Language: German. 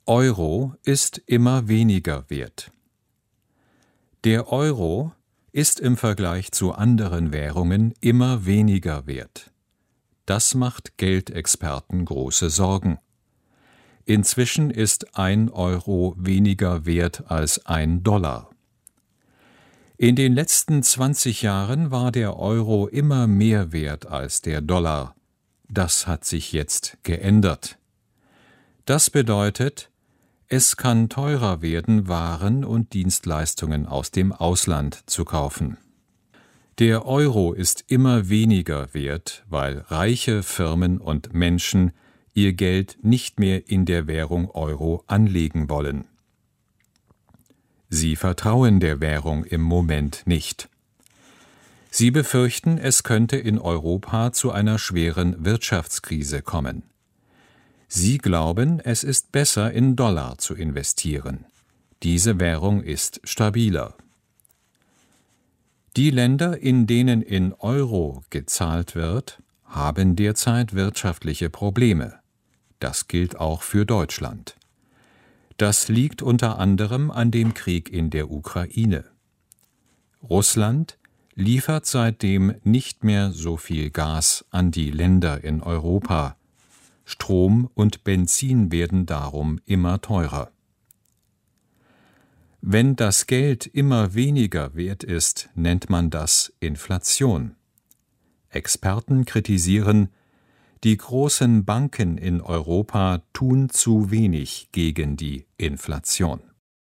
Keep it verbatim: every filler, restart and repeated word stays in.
Euro ist immer weniger wert. Der Euro ist im Vergleich zu anderen Währungen immer weniger wert. Das macht Geldexperten große Sorgen. Inzwischen ist ein Euro weniger wert als ein Dollar. In den letzten zwanzig Jahren war der Euro immer mehr wert als der Dollar. Das hat sich jetzt geändert. Das bedeutet, es kann teurer werden, Waren und Dienstleistungen aus dem Ausland zu kaufen. Der Euro ist immer weniger wert, weil reiche Firmen und Menschen ihr Geld nicht mehr in der Währung Euro anlegen wollen. Sie vertrauen der Währung im Moment nicht. Sie befürchten, es könnte in Europa zu einer schweren Wirtschaftskrise kommen. Sie glauben, es ist besser, in Dollar zu investieren. Diese Währung ist stabiler. Die Länder, in denen in Euro gezahlt wird, haben derzeit wirtschaftliche Probleme. Das gilt auch für Deutschland. Das liegt unter anderem an dem Krieg in der Ukraine. Russland liefert seitdem nicht mehr so viel Gas an die Länder in Europa. Strom und Benzin werden darum immer teurer. Wenn das Geld immer weniger wert ist, nennt man das Inflation. Experten kritisieren, die großen Banken in Europa tun zu wenig gegen die Inflation.